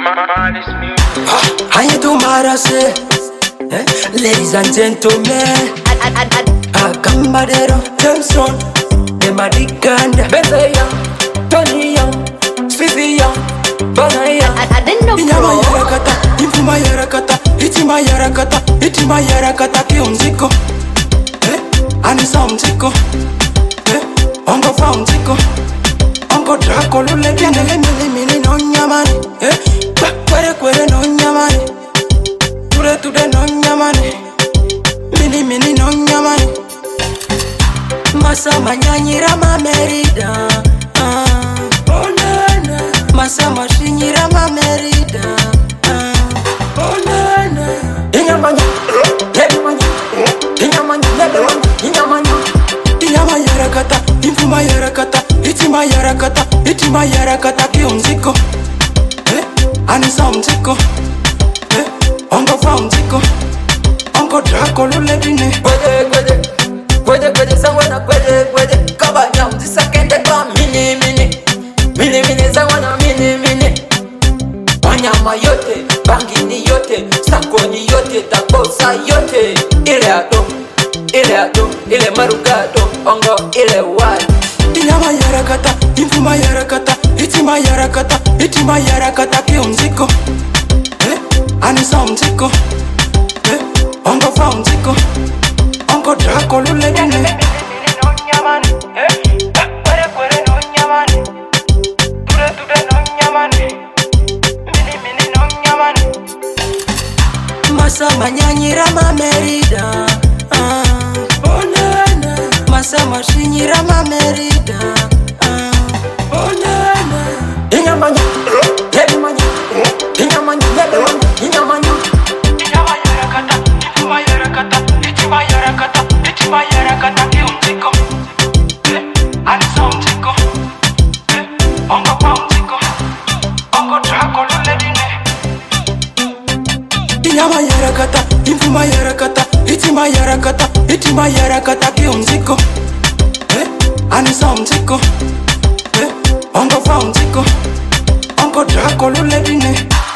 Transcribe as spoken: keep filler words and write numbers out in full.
How you do, Marase? Eh? Ladies and gentlemen, Akambadero, Jameson, Demadikanda, Bezeya, Tony Young, Swizzy Young, Banaya. I didn't know. Inyama yarakata, infuma yarakata, itima yarakata, itima yarakata, kiumziko. Eh? Anisa umziko. Eh? Ongo fa umziko. Ongo Draco lule biane le mili mili no nyamani. Eh? Kwere kwere no nyamani. Ture ture no nyamani. Mini mini no nyamani. Masa manyanyira mamerida. Ah. Oh nana. Masa mashinyira mamerida. Ah. Oh nana. Inyamanya. Inyamanya. Inyamanya. Inyamanya. Inyama yarakata. Infuma yarakata. Itima yarakata. Itima yarakata. Kiumziko. Eh? Anisa umziko. Eh? Ongo fa umziko. Ongo Draco lule bine. Kwede kwede Kwede kwede sawana kwede kwede Kabanya mzisakende kwa mini mini Mini mini sawana mini mini Wanyama yote, bangini yote Sakoni yote, takosa yote Ile ato, ile ato, ile marugato Ongo ile wai Inyama yarakata, infuma yarakata Itima yarakata, itima yarakata Kiumziko. Eh? Anisa umziko. Eh? Ongo fa umziko. Ongo Draco lule bine. Masa manyanyira mamerida. Ah. Oh nana. Masa mashinyira mamerida. Ah. Oh nana. Inyamanya Inyamanya Inyamanya Inyamanya Inyama yarakata, infuma yarakata, itima yarakata, itima yarakata, kiumziko. Eh? Anisa umziko. Eh? Ongo fa umziko. Ongo Draco lule bine. Inyama yarakata, infuma yarakata, itima yarakata, itima yarakata, kiumziko. Eh? Anisa umziko. Eh? Ongo fa umziko. Ongo Draco lule bine.